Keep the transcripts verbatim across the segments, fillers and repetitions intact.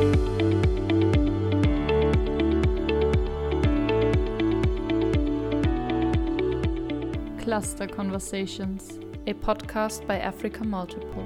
Cluster Conversations, a podcast by Africa Multiple.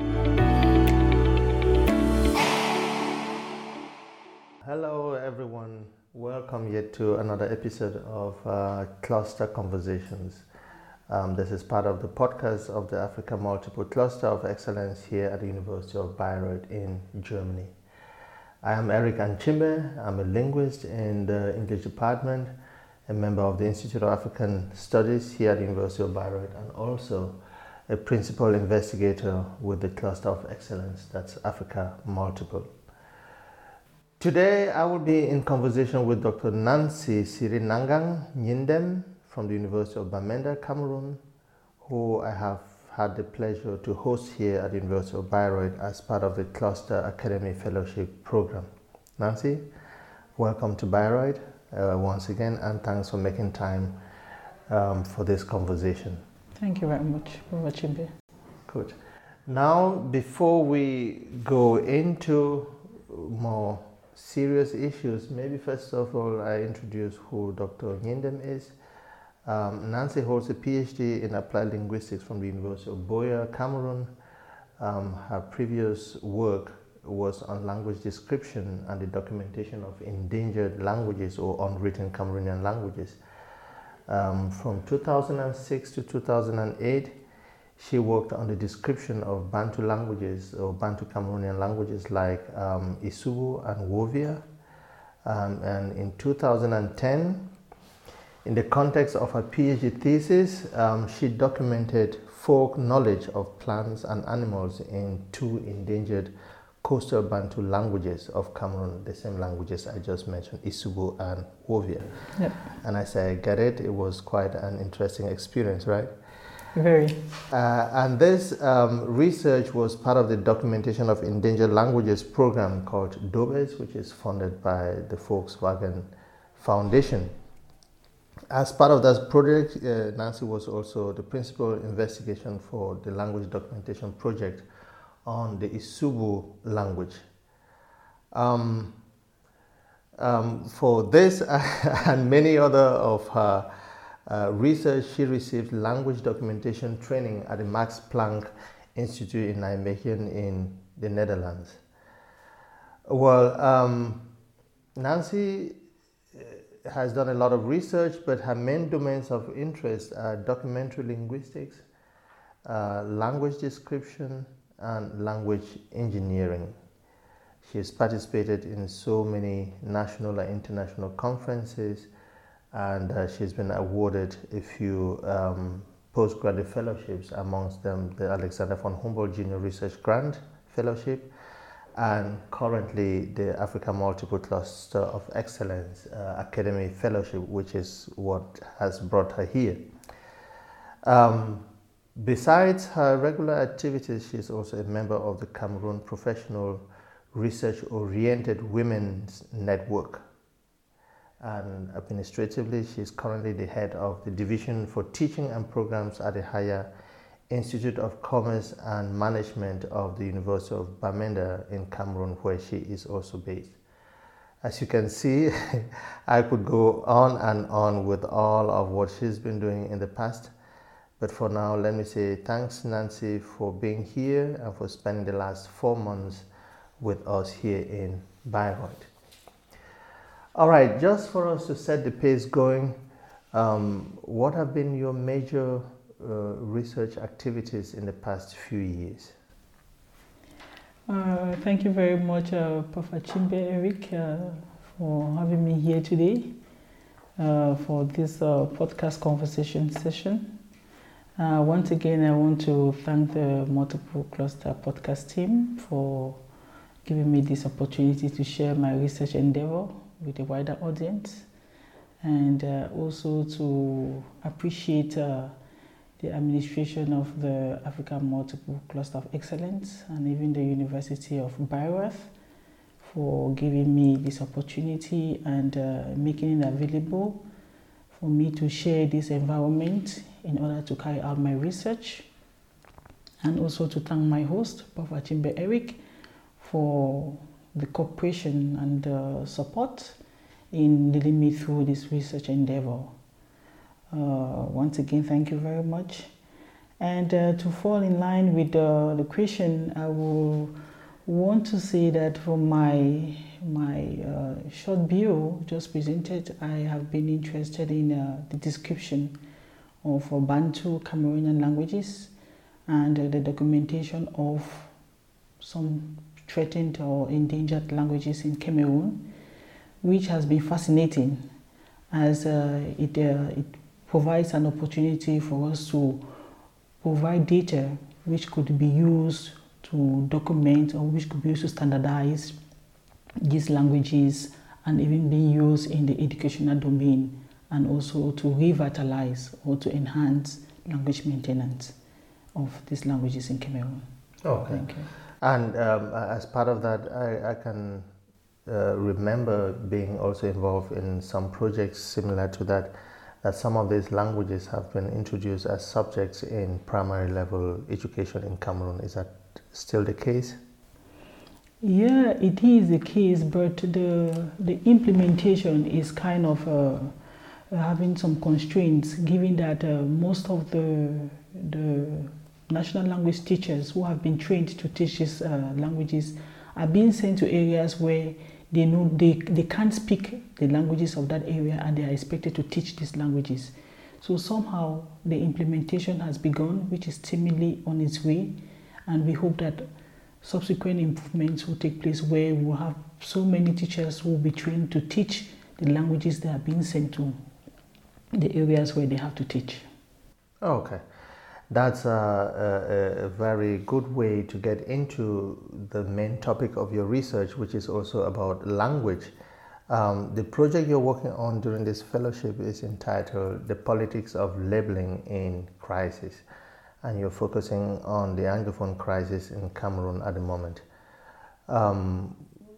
Hello everyone, welcome yet to another episode of uh, Cluster Conversations. Um, this is part of the podcast of the Africa Multiple Cluster of Excellence here at the University of Bayreuth in Germany. I am Eric Anchimbe. I'm a linguist in the English department, a member of the Institute of African Studies here at the University of Bayreuth, and also a principal investigator with the Cluster of Excellence, that's Africa Multiple. Today I will be in conversation with Doctor Nancy Siri-Nangang Nyindem from the University of Bamenda, Cameroon, who I have had the pleasure to host here at the University of Bayreuth as part of the Cluster Academy Fellowship Program. Nancy, welcome to Bayreuth. Uh, once again, and thanks for making time um, for this conversation. Thank you very much, Professor Chimbe. Good. Now, before we go into more serious issues, maybe first of all, I introduce who Doctor Nyindem is. Um, Nancy holds a PhD in applied linguistics from the University of Buea, Cameroon. Um, her previous work was on language description and the documentation of endangered languages or unwritten Cameroonian languages. Um, from two thousand six to two thousand eight, she worked on the description of Bantu languages or Bantu Cameroonian languages like um, Isubu and Wovia. Um, and in two thousand ten, in the context of her PhD thesis, um, she documented folk knowledge of plants and animals in two endangered coastal Bantu languages of Cameroon, the same languages I just mentioned, Isubu and Wovia. Yep. And I say I get it, it was quite an interesting experience, right? Very. Uh, and this um, research was part of the Documentation of Endangered Languages program called DOBES, which is funded by the Volkswagen Foundation. As part of that project, uh, Nancy was also the principal investigation for the language documentation project on the Isubu language. Um, um, for this and many other of her uh, research, she received language documentation training at the Max Planck Institute in Nijmegen in the Netherlands. Well, um, Nancy has done a lot of research, but her main domains of interest are documentary linguistics, uh, language description, and language engineering. She has participated in so many national and international conferences, and uh, she's been awarded a few um, postgraduate fellowships, amongst them the Alexander von Humboldt Junior Research Grant Fellowship, and currently the Africa Multiple Cluster of Excellence uh, Academy Fellowship, which is what has brought her here. Um, Besides her regular activities, she is also a member of the Cameroon Professional Research-Oriented Women's Network. And administratively, she is currently the head of the Division for Teaching and Programs at the Higher Institute of Commerce and Management of the University of Bamenda in Cameroon, where she is also based. As you can see, I could go on and on with all of what she's been doing in the past. But for now, let me say thanks, Nancy, for being here and for spending the last four months with us here in Bayreuth. All right, just for us to set the pace going, um, what have been your major uh, research activities in the past few years? Uh, thank you very much, uh, Professor Chimbe Eric, uh, for having me here today uh, for this uh, podcast conversation session. Uh, once again, I want to thank the Multiple Cluster podcast team for giving me this opportunity to share my research endeavor with a wider audience, and uh, also to appreciate uh, the administration of the Africa Multiple Cluster of Excellence and even the University of Bayreuth for giving me this opportunity and uh, making it available for me to share this environment in order to carry out my research, and also to thank my host, Professor Chimbe Eric, for the cooperation and uh, support in leading me through this research endeavor. Uh, once again, thank you very much. And uh, to fall in line with uh, the question, I will want to say that from my my uh, short bio just presented, I have been interested in uh, the description of uh, Bantu Cameroonian languages and uh, the documentation of some threatened or endangered languages in Cameroon, which has been fascinating as uh, it, uh, it provides an opportunity for us to provide data which could be used to document or which could be used to standardize these languages and even be used in the educational domain, and also to revitalize or to enhance language maintenance of these languages in Cameroon. Okay. Thank you. And um, as part of that, I, I can uh, remember being also involved in some projects similar to that, that some of these languages have been introduced as subjects in primary level education in Cameroon. Is that still the case? Yeah, it is the case, but the the implementation is kind of uh, having some constraints, given that uh, most of the the national language teachers who have been trained to teach these uh, languages are being sent to areas where they know they, they can't speak the languages of that area, and they are expected to teach these languages. So somehow the implementation has begun, which is timidly on its way, and we hope that subsequent improvements will take place where we will have so many teachers who will be trained to teach the languages they are being sent to the areas where they have to teach. Okay. That's a, a, a very good way to get into the main topic of your research, which is also about language. Um, the project you're working on during this fellowship is entitled The Politics of Labeling in Crisis, and you're focusing on the Anglophone crisis in Cameroon at the moment. Um,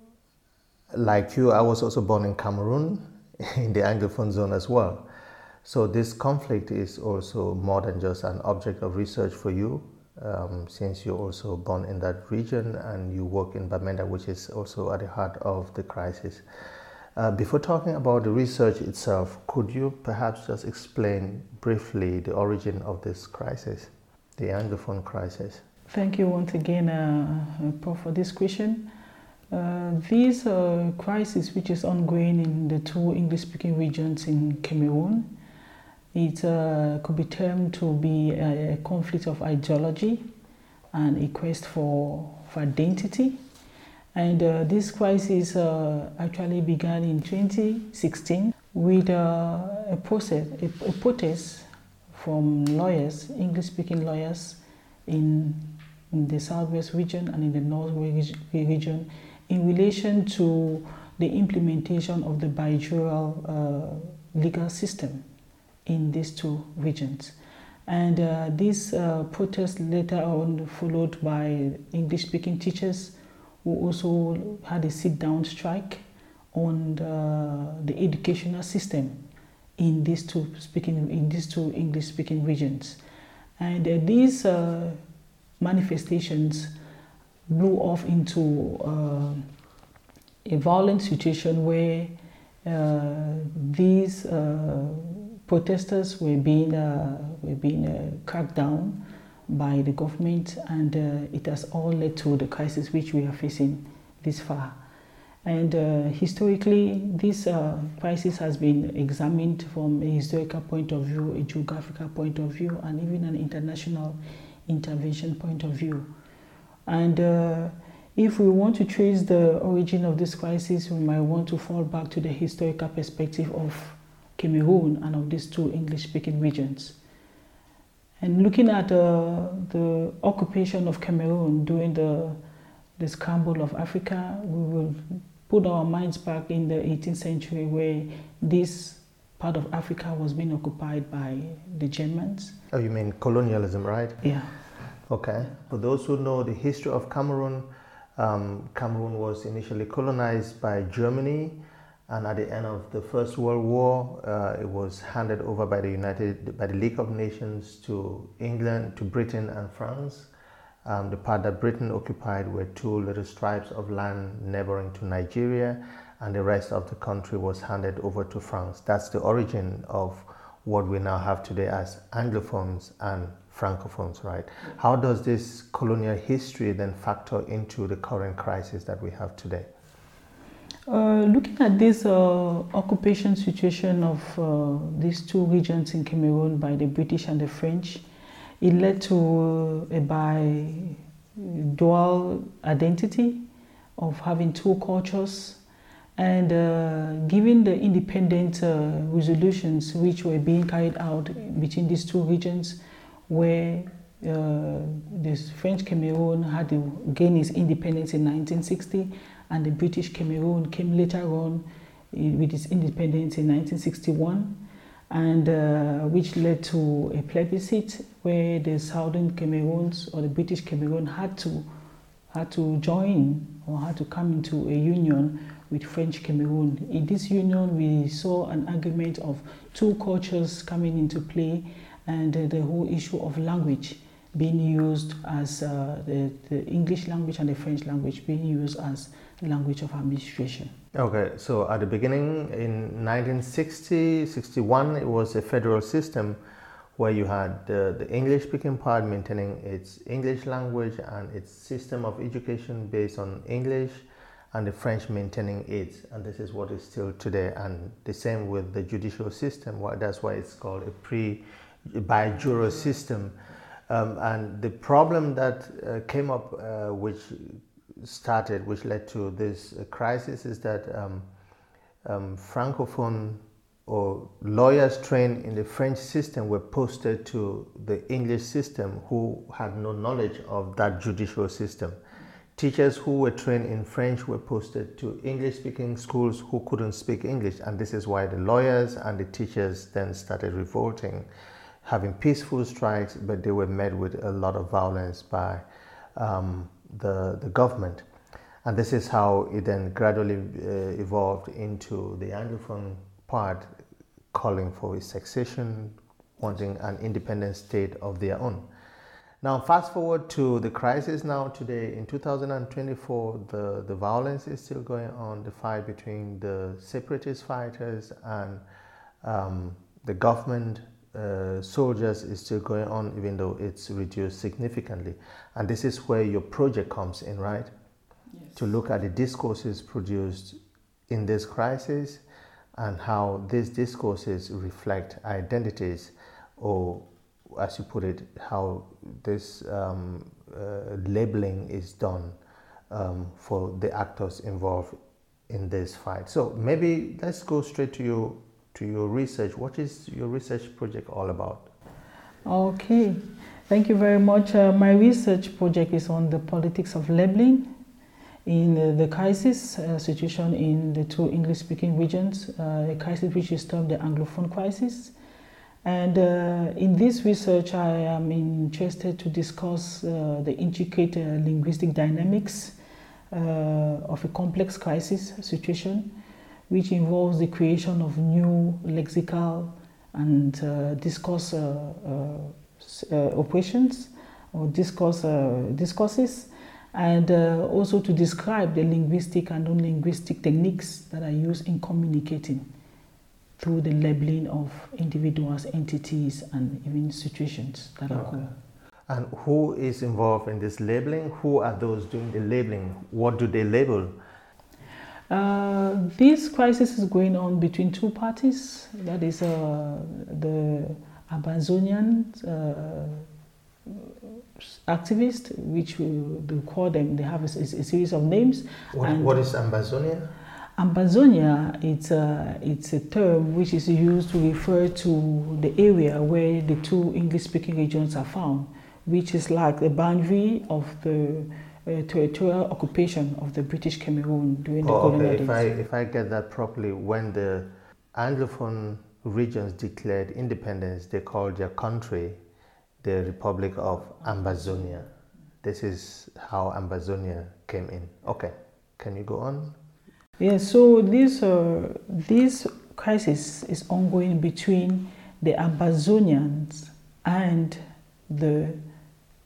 like you, I was also born in Cameroon, in the Anglophone zone as well. So this conflict is also more than just an object of research for you, um, since you're also born in that region and you work in Bamenda, which is also at the heart of the crisis. Uh, before talking about the research itself, could you perhaps just explain briefly the origin of this crisis, the Anglophone crisis? Thank you once again, uh, Prof, for this question. Uh, this uh, crisis, which is ongoing in the two English-speaking regions in Cameroon, it uh, could be termed to be a, a conflict of ideology and a quest for, for identity. And uh, this crisis uh, actually began in twenty sixteen with uh, a process, a, a protest from lawyers, English-speaking lawyers in, in the Southwest region and in the Northwest region in relation to the implementation of the bijural uh, legal system in these two regions. And uh, this uh, protest later on followed by English-speaking teachers who also had a sit-down strike on the, the educational system in these two speaking in these two English-speaking regions. And uh, these uh, manifestations blew off into uh, a violent situation where uh, these uh, protesters were being uh, were being uh, cracked down by the government, and uh, it has all led to the crisis which we are facing this far. And uh, historically, this uh, crisis has been examined from a historical point of view, a geographical point of view, and even an international intervention point of view. And uh, if we want to trace the origin of this crisis, we might want to fall back to the historical perspective of Cameroon and of these two English-speaking regions. And looking at uh, the occupation of Cameroon during the, the scramble of Africa, we will put our minds back in the eighteenth century, where this part of Africa was being occupied by the Germans. Oh, you mean colonialism, right? Yeah. Okay. For those who know the history of Cameroon, um, Cameroon was initially colonized by Germany, and at the end of the First World War, uh, it was handed over by the United, by the League of Nations to England, to Britain and France. Um, the part that Britain occupied were two little stripes of land neighboring to Nigeria, and the rest of the country was handed over to France. That's the origin of what we now have today as Anglophones and Francophones, right? How does this colonial history then factor into the current crisis that we have today? Uh, looking at this uh, occupation situation of uh, these two regions in Cameroon by the British and the French, it led to uh, a bi dual identity of having two cultures, and uh, given the independent uh, resolutions which were being carried out between these two regions, where uh, the French Cameroon had to gain its independence in nineteen sixty, and the British Cameroon came later on with its independence in nineteen sixty-one, and uh, which led to a plebiscite where the Southern Cameroons or the British Cameroon had to had to join or had to come into a union with French Cameroon. In this union, we saw an agreement of two cultures coming into play, and uh, the whole issue of language being used as uh, the, the English language and the French language being used as the language of administration. Okay, so at the beginning in nineteen sixty, sixty-one, it was a federal system where you had the, the English-speaking part maintaining its English language and its system of education based on English, and the French maintaining it, and this is what is still today. And the same with the judicial system. That's why it's called a pre-bijuro system. Um, and the problem that uh, came up, uh, which started, which led to this uh, crisis, is that um, um, Francophone or lawyers trained in the French system were posted to the English system who had no knowledge of that judicial system. Teachers who were trained in French were posted to English-speaking schools who couldn't speak English, and this is why the lawyers and the teachers then started revolting, having peaceful strikes, but they were met with a lot of violence by um, the, the government. And this is how it then gradually uh, evolved into the Anglophone part, calling for a succession, wanting an independent state of their own. Now, fast forward to the crisis now today, in two thousand twenty-four, the, the violence is still going on, the fight between the separatist fighters and um, the government uh, soldiers is still going on, even though it's reduced significantly. And this is where your project comes in, right? Yes. To look at the discourses produced in this crisis and how these discourses reflect identities, or as you put it, how this um, uh, labeling is done um, for the actors involved in this fight. So maybe let's go straight to your to your research. What is your research project all about? Okay, thank you very much. Uh, my research project is on the politics of labeling in uh, the crisis uh, situation in the two English-speaking regions, uh, a crisis which is termed the Anglophone crisis. And uh, in this research, I am interested to discuss uh, the intricate uh, linguistic dynamics uh, of a complex crisis situation, which involves the creation of new lexical and uh, discourse uh, uh, uh, operations or discourse uh, discourses, and uh, also to describe the linguistic and non-linguistic techniques that are used in communicating through the labeling of individuals, entities, and even situations that okay. occur. And who is involved in this labeling? Who are those doing the labeling? What do they label? Uh, this crisis is going on between two parties. That is uh, the Ambazonian uh, activists, which we, we call them, they have a, a series of names. What, what is Ambazonia? Ambazonia, it's a, it's a term which is used to refer to the area where the two English-speaking regions are found, which is like the boundary of the uh, territorial occupation of the British Cameroon during the oh, colonial okay. days. If I, if I get that properly, when the Anglophone regions declared independence, they called their country the Republic of Ambazonia. This is how Ambazonia came in. Okay, can you go on? Yes, so this, uh, this crisis is ongoing between the Ambazonians and the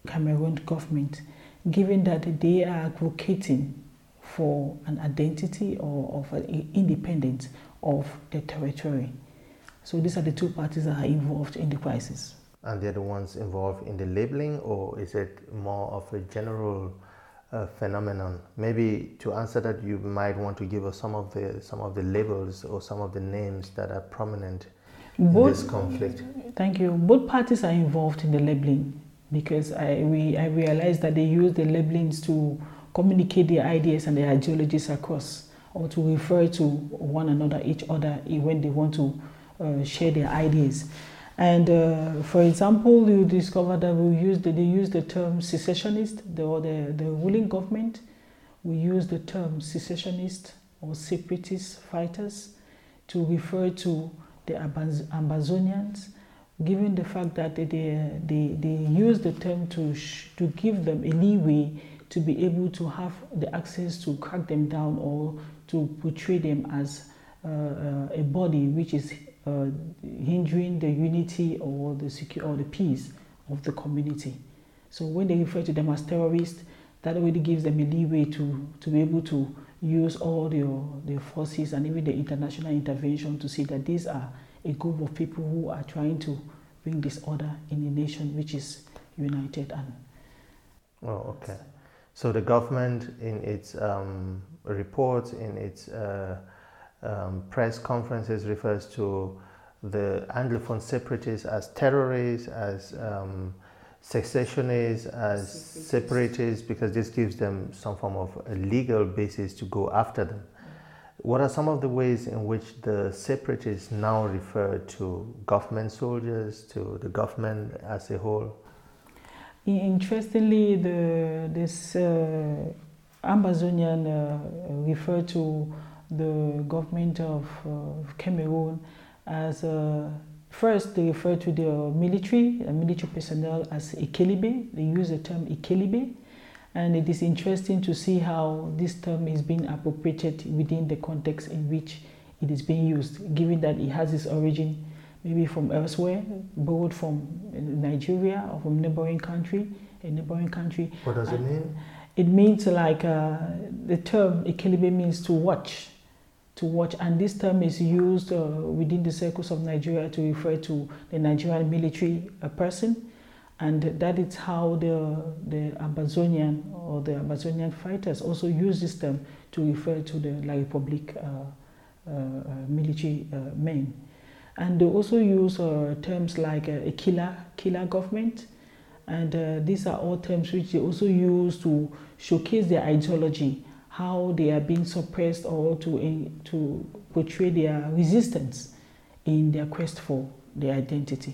Cameroon government, given that they are advocating for an identity or of an independence of the territory. So these are the two parties that are involved in the crisis. And they're the ones involved in the labeling, or is it more of a general uh, phenomenon? Maybe to answer that, you might want to give us some of the some of the labels or some of the names that are prominent Both, in this conflict. Thank you. Both parties are involved in the labeling, because I we I realized that they use the labelings to communicate their ideas and their ideologies across, or to refer to one another, each other, when they want to uh, share their ideas. And uh, for example, you discover that we use the, they use the term secessionist, the, or the, the ruling government. We use the term secessionist or separatist fighters to refer to the Ambazonians, given the fact that they, they, they use the term to, sh to give them a leeway to be able to have the access to crack them down, or to portray them as uh, uh, a body which is Uh, hindering the unity or the secure or the peace of the community. So when they refer to them as terrorists, that already gives them a leeway to, to be able to use all their, their forces and even the international intervention to see that these are a group of people who are trying to bring disorder in a nation which is united. And oh, okay. So the government, in its um, reports, in its uh, Um, press conferences, refers to the Anglophone separatists as terrorists, as um, secessionists, as separatists. separatists, because this gives them some form of a legal basis to go after them. What are some of the ways in which the separatists now refer to government soldiers, to the government as a whole? Interestingly, the, this uh, Ambazonian uh, refer to the government of uh, Cameroon as uh, first they refer to the military uh, military personnel as Ikelibe. They use the term Ikelibe, and it is interesting to see how this term is being appropriated within the context in which it is being used, given that it has its origin maybe from elsewhere, borrowed from Nigeria or from neighboring country, a neighboring country. What does and it mean? It means like uh, the term Ikelibe means to watch. To watch, and this term is used uh, within the circles of Nigeria to refer to the Nigerian military uh, person, and that is how the the Ambazonian or the Ambazonian fighters also use this term to refer to the La Republique uh, uh, uh, military uh, men, and they also use uh, terms like uh, a killer killer government, and uh, these are all terms which they also use to showcase their ideology, how they are being suppressed, or to, in, to portray their resistance in their quest for their identity.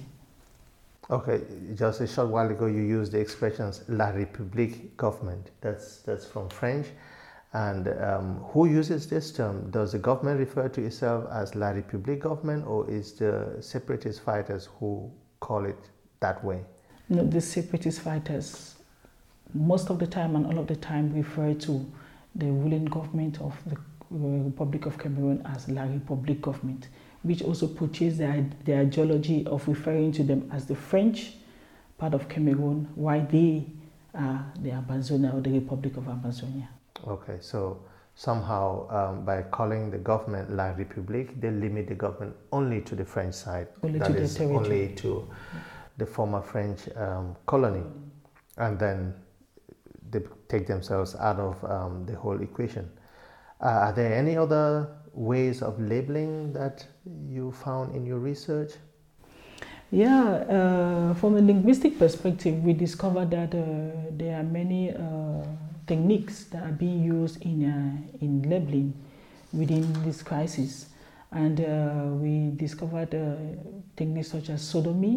Okay, just a short while ago you used the expressions La République government. That's, that's from French. And um, who uses this term? Does the government refer to itself as La République government, or is the separatist fighters who call it that way? No, the separatist fighters most of the time and all of the time refer to the ruling government of the Republic of Cameroon as La République government, which also portrays the, the ideology of referring to them as the French part of Cameroon, while they are the Ambazonia or the Republic of Ambazonia. Okay, so somehow um, by calling the government La République, they limit the government only to the French side. Only that to is the territory. Only to the former French um, colony. And then they take themselves out of um, the whole equation. Uh, are there any other ways of labeling that you found in your research? Yeah, uh, from a linguistic perspective, we discovered that uh, there are many uh, techniques that are being used in, uh, in labeling within this crisis. And uh, we discovered uh, techniques such as sodomy.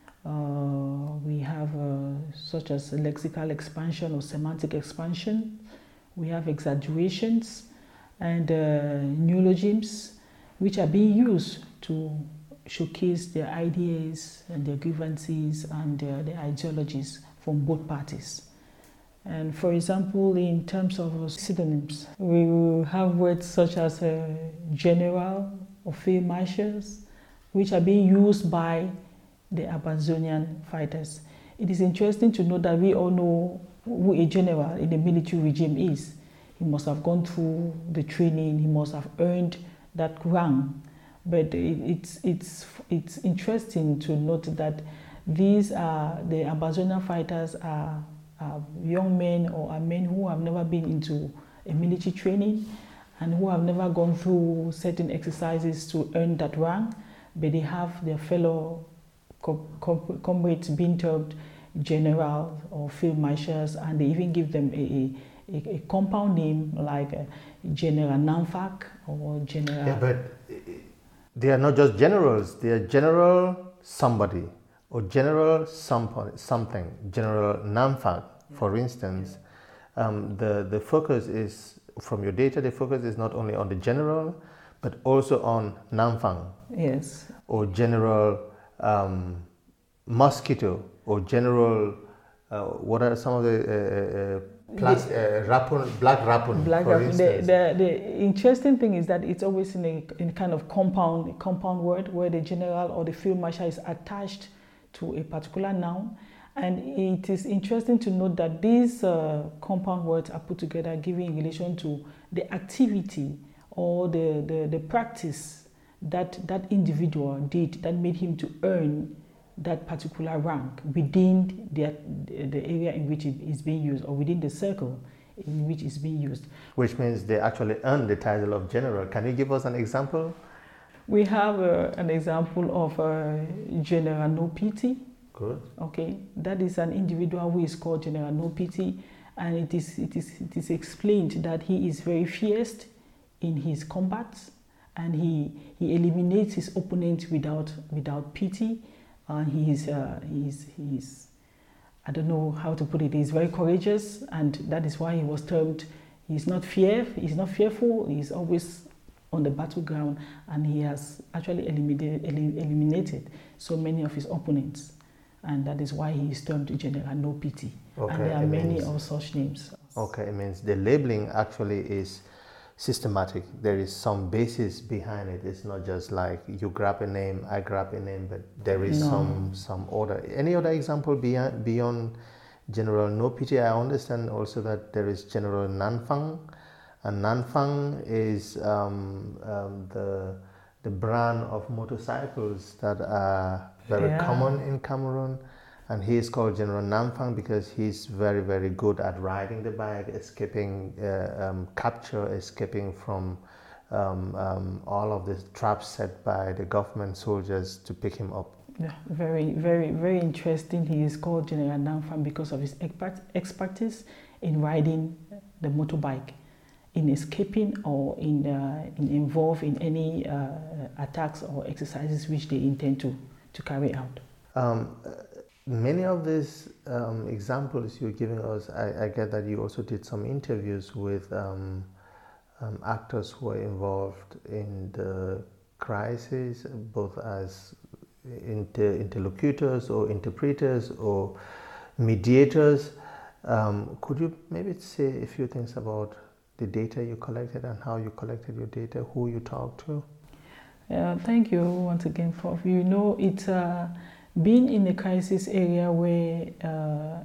Uh, we have uh, such as lexical expansion or semantic expansion. We have exaggerations and uh, neologisms, which are being used to showcase their ideas and their grievances and uh, their ideologies from both parties. And for example, in terms of synonyms, we will have words such as uh, general or field marshals, which are being used by the Ambazonian fighters. it is interesting to know that we all know who a general in the military regime is. He must have gone through the training, he must have earned that rank. But it, it's, it's, it's interesting to note that these are, the Ambazonia fighters are, are young men or are men who have never been into a military training and who have never gone through certain exercises to earn that rank, but they have their fellow co co comrades being termed generals or field marshals, and they even give them a, a, a compound name like uh, General Namfak or General... Yeah, but they are not just generals, they are General somebody or General something, General Namfak, for instance. Um, the, the focus is, from your data, the focus is not only on the general, but also on Namfang. Yes. Or General um, Mosquito, or General, uh, what are some of the uh, uh, plus, uh, rapun, Black Rapun, Black for Rapun. instance. The, the, the interesting thing is that it's always in a in kind of compound, a compound word where the general or the field marshal is attached to a particular noun. And it is interesting to note that these uh, compound words are put together giving relation to the activity or the, the, the practice that that individual did that made him to earn that particular rank within the, the area in which it is being used, or within the circle in which it's being used. Which means they actually earn the title of general. Can you give us an example? We have uh, an example of uh, General No Pity. Good. Okay, that is an individual who is called General No Pity, and it is, it is, it is explained that he is very fierce in his combats, and he, he eliminates his opponent without, without pity. And he is, uh, he is, he is, I don't know how to put it, he's very courageous, and that is why he was termed, he's not fear, he's not fearful, he's always on the battleground, and he has actually eliminated, eliminated so many of his opponents, and that is why he is termed General No Pity. Okay, and there are many means, of such names. Okay, it means the labeling actually is systematic. There is some basis behind it. It's not just like you grab a name, I grab a name, but there is no. some some order. Any other example beyond beyond General No Pity? I understand also that there is General Nanfang, and Nanfang is um, um, the the brand of motorcycles that are very yeah. common in Cameroon. And he is called General Namfang because he's very, very good at riding the bike, escaping uh, um, capture, escaping from um, um, all of the traps set by the government soldiers to pick him up. Yeah, very, very, very interesting. He is called General Namfang because of his expert, expertise in riding the motorbike, in escaping or in, uh, in involved in any uh, attacks or exercises which they intend to, to carry out. Um, Many of these um, examples you're giving us, I, I get that you also did some interviews with um, um, actors who are involved in the crisis, both as inter interlocutors or interpreters or mediators. Um, could you maybe say a few things about the data you collected and how you collected your data, who you talked to? Uh, thank you once again, Prof. You know, it's uh, being in a crisis area where uh,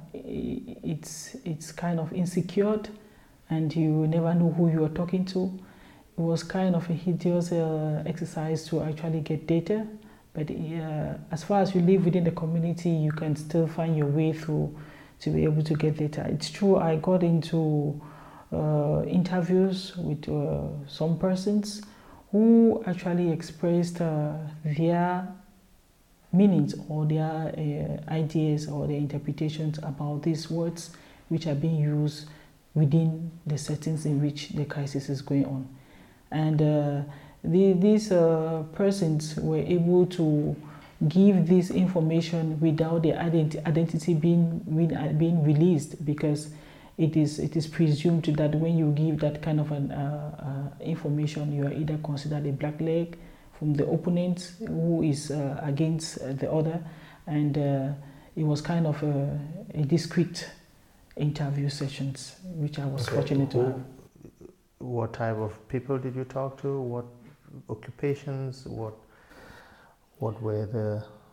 it's, it's kind of insecure and you never know who you are talking to. It was kind of a hideous uh, exercise to actually get data. But uh, as far as you live within the community, you can still find your way through to be able to get data. It's true, I got into uh, interviews with uh, some persons who actually expressed uh, their meanings or their uh, ideas or their interpretations about these words which are being used within the settings in which the crisis is going on. And uh, the, these uh, persons were able to give this information without their ident identity being, being released, because it is, it is presumed that when you give that kind of an, uh, uh, information, you are either considered a black leg from the opponent who is uh, against uh, the other, and uh, it was kind of a, a discreet interview sessions which I was okay. fortunate to have. What type of people did you talk to? What occupations? What what were the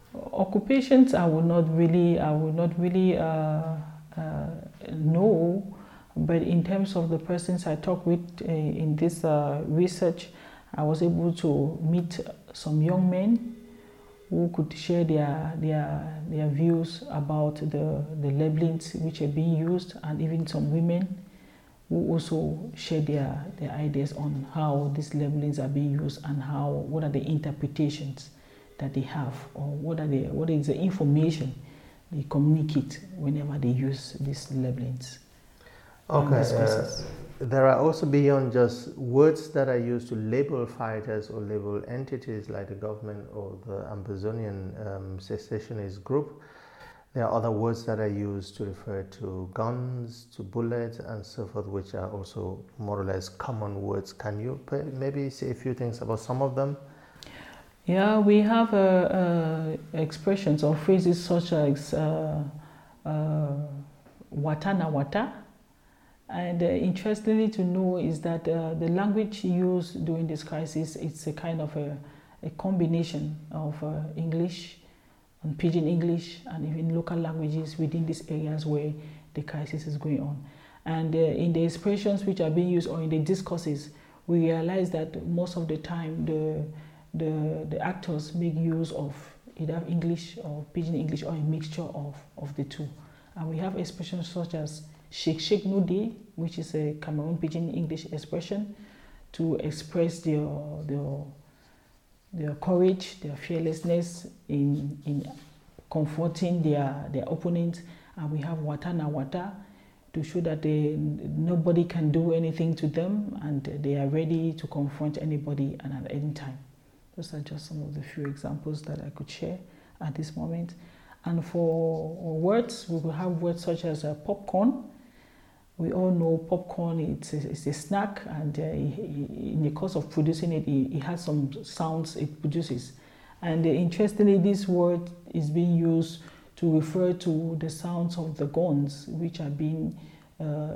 Occupations, I would not really, I would not really uh, uh, know, but in terms of the persons I talked with uh, in this uh, research, I was able to meet some young men who could share their their their views about the the labelings which are being used, and even some women who also share their their ideas on how these labelings are being used and how what are the interpretations that they have, or what are the what is the information they communicate whenever they use these labelings. Okay. Uh, there are also, beyond just words that are used to label fighters or label entities like the government or the Ambazonian um, secessionist group, there are other words that are used to refer to guns, to bullets, and so forth, which are also more or less common words. Can you maybe say a few things about some of them? Yeah, we have uh, uh, expressions or phrases such as uh, uh, wata na wata. And uh, interestingly to know is that uh, the language used during this crisis, it's a kind of a, a combination of uh, English and Pidgin English and even local languages within these areas where the crisis is going on. And uh, in the expressions which are being used or in the discourses, we realize that most of the time the, the, the actors make use of either English or Pidgin English or a mixture of, of the two. And we have expressions such as Shake Shake No Day, which is a Cameroon Pidgin English expression to express their, their, their courage, their fearlessness in, in confronting their, their opponents. And we have Wata na Wata to show that they, nobody can do anything to them and they are ready to confront anybody and at any time. Those are just some of the few examples that I could share at this moment. And for words, we will have words such as uh, popcorn. We all know popcorn, it's a, it's a snack, and uh, in the course of producing it, it, it has some sounds it produces. And uh, interestingly, this word is being used to refer to the sounds of the guns, which are being... Uh, uh,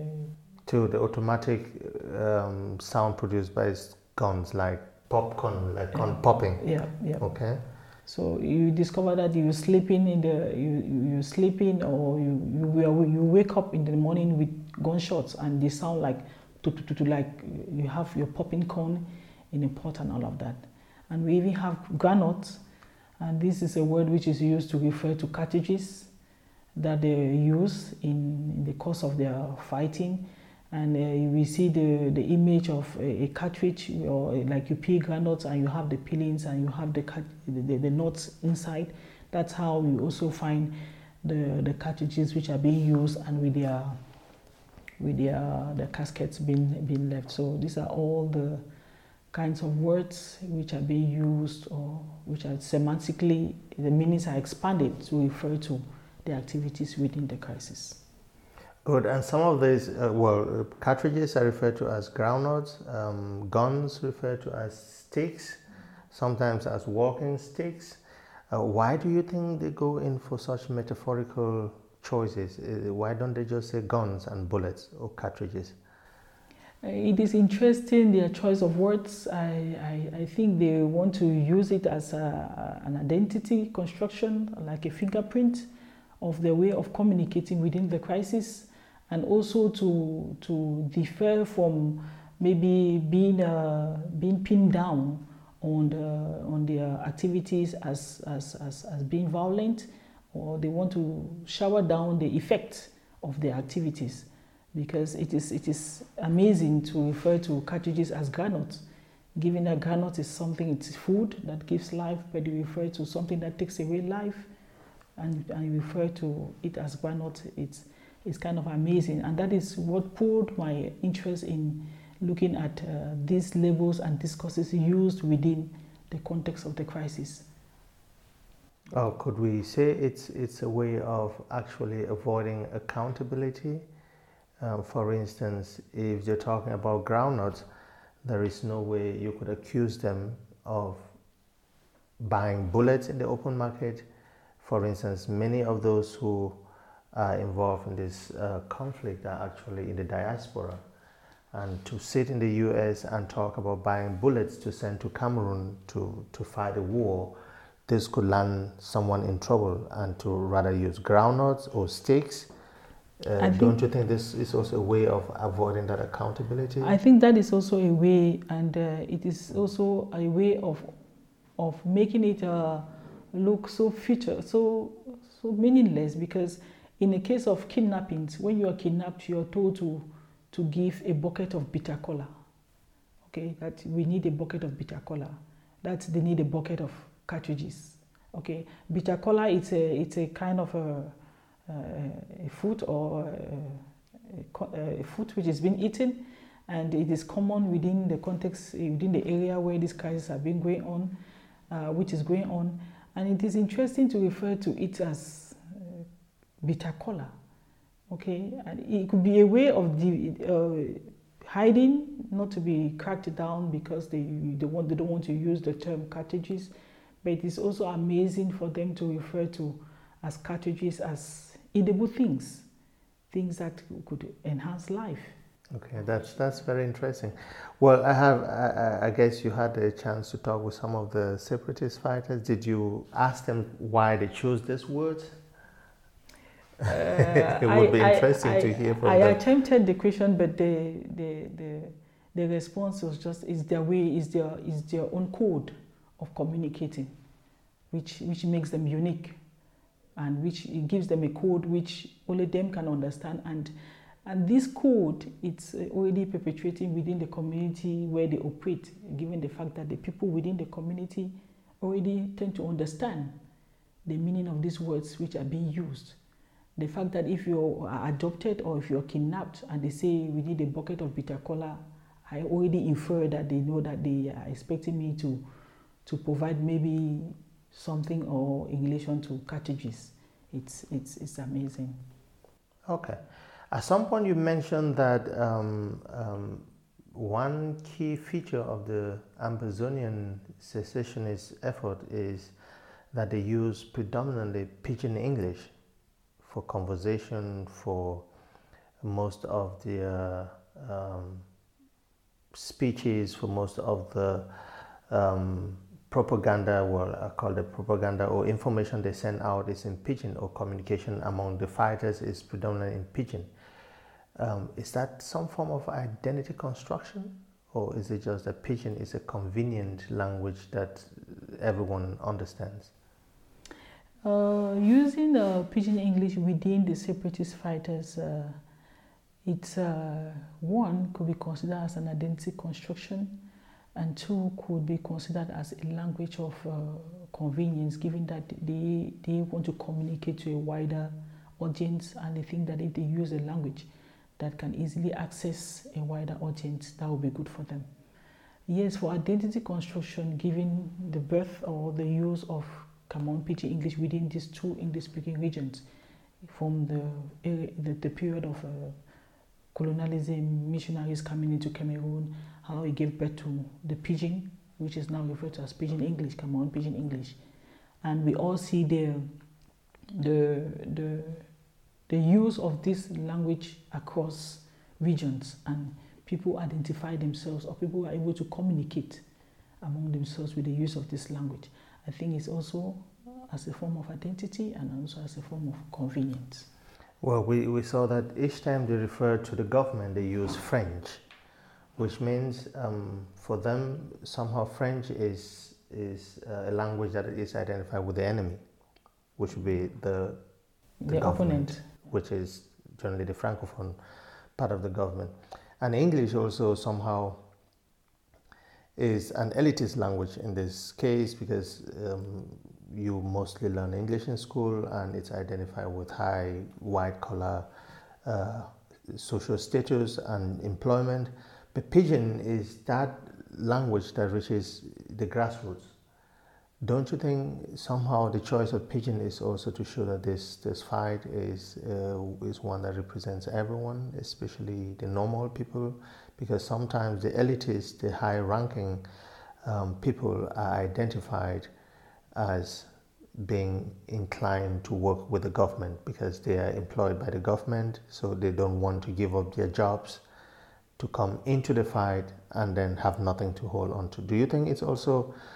to the automatic um, sound produced by guns, like popcorn, like yeah, on popping. Yeah, yeah. Okay. So you discover that you're sleeping in the you you're sleeping or you you you wake up in the morning with gunshots and they sound like to, to, to, like you have your popping corn in a pot and all of that. And we even have granules, and this is a word which is used to refer to cartridges that they use in, in the course of their fighting. And uh, we see the, the image of a, a cartridge, or like you peel granules and you have the peelings and you have the, the, the nuts inside. That's how we also find the, the cartridges which are being used and with their, with their, the caskets being, being left. So these are all the kinds of words which are being used or which are semantically, the meanings are expanded to refer to the activities within the crisis. Good, and some of these, uh, well, cartridges are referred to as groundnuts, um, guns referred to as sticks, sometimes as walking sticks. Uh, why do you think they go in for such metaphorical choices? Uh, why don't they just say guns and bullets or cartridges? It is interesting, their choice of words. I, I, I think they want to use it as a, an identity construction, like a fingerprint of their way of communicating within the crisis. And also to to differ from maybe being uh, being pinned down on the, on their activities as, as as as being violent, or they want to shower down the effect of their activities, because it is it is amazing to refer to cartridges as granules, given that granite is something, it's food that gives life, but you refer to something that takes away life, and and you refer to it as granite. It's It's kind of amazing, and that is what pulled my interest in looking at uh, these labels and discourses used within the context of the crisis. Oh, could we say it's it's a way of actually avoiding accountability? Um, for instance, if you're talking about groundnuts, there is no way you could accuse them of buying bullets in the open market. For instance, many of those who are involved in this uh, conflict are actually in the diaspora, and to sit in the U S and talk about buying bullets to send to Cameroon to, to fight a war this could land someone in trouble and to rather use groundnuts or sticks. Uh, don't you think this is also a way of avoiding that accountability? I think that is also a way, and uh, it is also a way of of making it uh, look so future, so so meaningless. Because in the case of kidnappings, when you are kidnapped, you are told to to give a bucket of bitter cola. Okay, that we need a bucket of bitter cola. That they need a bucket of cartridges. Okay, bitter cola, it's a it's a kind of a Uh, a fruit or a, a, a fruit which has been eaten, and it is common within the context, within the area where these crises have been going on, uh, which is going on. And it is interesting to refer to it as uh, bitter cola. Okay, and it could be a way of the, uh, hiding, not to be cracked down because they they want they don't want to use the term cartridges, but it is also amazing for them to refer to as cartridges as edible things, things that could enhance life. Okay, that's that's very interesting. Well, I have, I, I guess you had a chance to talk with some of the separatist fighters. Did you ask them why they chose these words? Uh, it would I, be interesting I, to hear from I them. I attempted the question, but the the the the response was just is their way, is their is their own code of communicating, which which makes them unique. And which it gives them a code which only them can understand, and and this code, it's already perpetuating within the community where they operate, given the fact that the people within the community already tend to understand the meaning of these words which are being used. The fact that if you are adopted or if you're kidnapped and they say we need a bucket of bitter cola, I already infer that they know that they are expecting me to to provide maybe something or in relation to cartridges. It's it's it's amazing. Okay. At some point you mentioned that um, um, one key feature of the Ambazonian secessionist effort is that they use predominantly Pidgin English for conversation, for most of the uh, um, speeches, for most of the um, propaganda, well, I call it propaganda, or information they send out is in Pidgin, or communication among the fighters is predominantly in Pidgin. Um, is that some form of identity construction, or is it just that Pidgin is a convenient language that everyone understands? Uh, using uh, Pidgin English within the separatist fighters, uh, it's uh, one could be considered as an identity construction, and two could be considered as a language of uh, convenience, given that they they want to communicate to a wider audience, and they think that if they use a language that can easily access a wider audience, that will be good for them. Yes, for identity construction, given the birth or the use of Cameroon Pidgin English within these two English-speaking regions, from the the, the period of uh, colonialism, missionaries coming into Cameroon, how it gave birth to the Pidgin, which is now referred to as Pidgin English, Cameroon Pidgin English, and we all see the the the the use of this language across regions, and people identify themselves, or people are able to communicate among themselves with the use of this language. I think it's also as a form of identity and also as a form of convenience. Well, we, we saw that each time they refer to the government, they use French, which means um, for them, somehow French is, is uh, a language that is identified with the enemy, which would be the, the, the government, opponent, which is generally the Francophone part of the government. And English also somehow is an elitist language in this case, because um, you mostly learn English in school and it's identified with high white collar uh, social status and employment. But Pidgin is that language that reaches the grassroots. Don't you think somehow the choice of Pidgin is also to show that this this fight is uh, is one that represents everyone, especially the normal people? Because sometimes the elitists, the high-ranking um, people are identified as being inclined to work with the government because they are employed by the government, so they don't want to give up their jobs to come into the fight and then have nothing to hold on to. Do you think it's also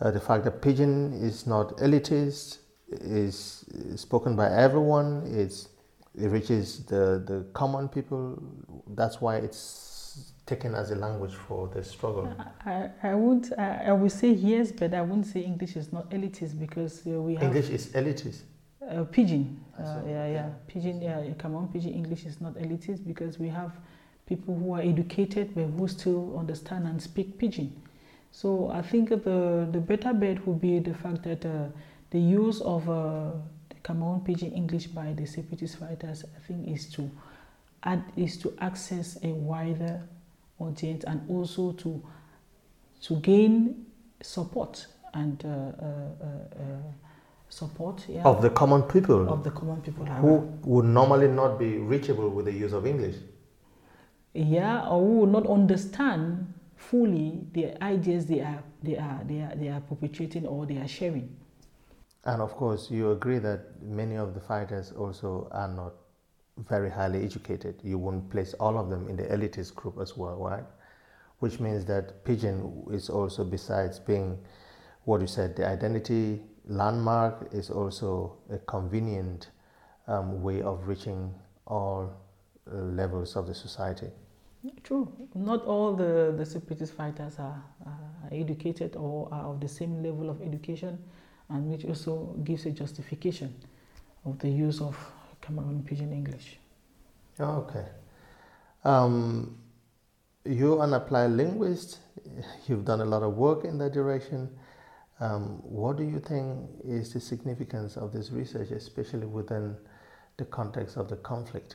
uh, the fact that Pidgin is not elitist, is spoken by everyone, it's, it reaches the, the common people. That's why it's taken as a language for the struggle. I, I would I, I would say yes, but I wouldn't say English is not elitist, because uh, we have English is elitist. Uh, Pidgin, uh, So, yeah, yeah, Pidgin, yeah, come on, Pidgin English is not elitist, because we have people who are educated but who still understand and speak Pidgin. So I think the the better bet would be the fact that uh, the use of uh, the Cameroon Pidgin English by the separatist fighters, I think, is to add is to access a wider audience, and also to to gain support and uh, uh, uh, uh, support yeah, Of the common people. of the common people who would normally not be reachable with the use of English. Yeah, or who will not understand fully the ideas they are they are they are they are perpetuating or they are sharing. And of course, you agree that many of the fighters also are not very highly educated. You wouldn't place all of them in the elitist group as well, right? Which means that Pidgin is also, besides being what you said, the identity landmark, is also a convenient um, way of reaching all uh, levels of the society. True. Not all the, the separatist fighters are, are educated or are of the same level of education, and which also gives a justification of the use of Cameroon Pidgin English. Oh, okay. Um, you're an applied linguist. You've done a lot of work in that direction. Um, what do you think is the significance of this research, especially within the context of the conflict?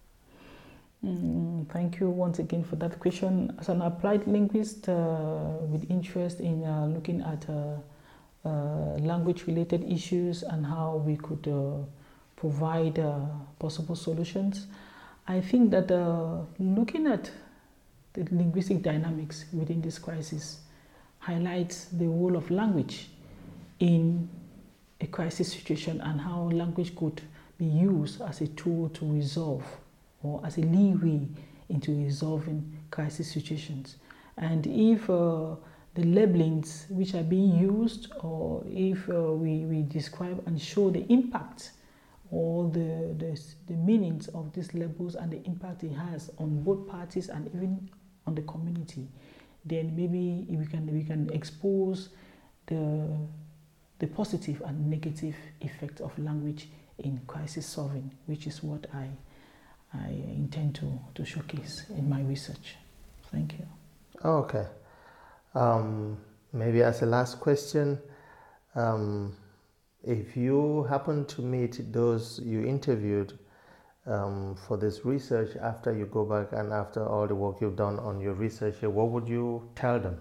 Mm, thank you once again for that question. As an applied linguist uh, with interest in uh, looking at uh, uh, language-related issues and how we could uh, provide uh, possible solutions, I think that uh, looking at the linguistic dynamics within this crisis highlights the role of language in a crisis situation, and how language could be used as a tool to resolve, or as a leeway into resolving crisis situations. And if uh, the labelings which are being used, or if uh, we, we describe and show the impact or the, the, the meanings of these labels and the impact it has on both parties and even on the community, then maybe we can, we can expose the, the positive and negative effect of language in crisis solving, which is what I I intend to, to showcase in my research. Thank you. Okay. Um, maybe as a last question, um, if you happen to meet those you interviewed um, for this research after you go back and after all the work you've done on your research, what would you tell them?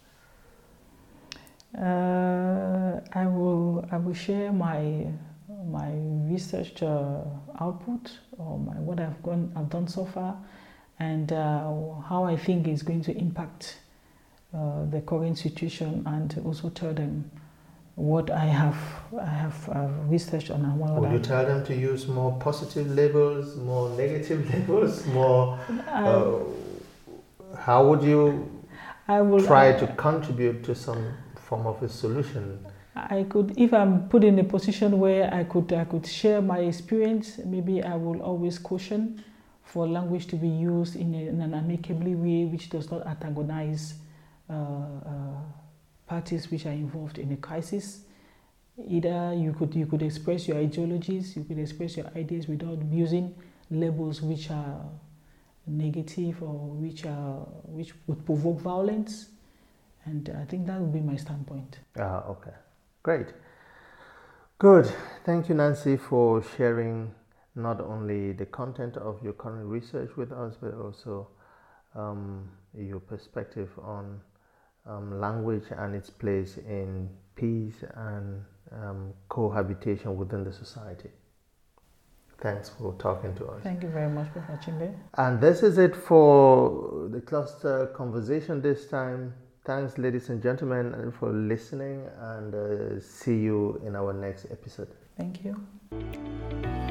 Uh, I will I will share my my research uh, output, or my, what I've gone I've done so far, and uh, how I think is going to impact uh, the current situation, and also tell them what I have I have uh, researched on. And what Would I, you tell them to use more positive labels, more negative labels, more? Uh, how would you I will try I, to contribute to some form of a solution? I could, if I'm put in a position where I could, I could share my experience, maybe I will always caution for language to be used in, a, in an amicably way, which does not antagonize uh, uh, parties which are involved in a crisis. Either you could, you could express your ideologies, you could express your ideas without using labels which are negative or which are, which would provoke violence. And I think that would be my standpoint. Ah, okay. Great. Good. Thank you, Nancy, for sharing not only the content of your current research with us, but also um, your perspective on um, language and its place in peace and um, cohabitation within the society. Thanks for talking to us. Thank you very much, Professor Chimbe. And this is it for the cluster conversation this time. Thanks, ladies and gentlemen, for listening, and uh, see you in our next episode. Thank you.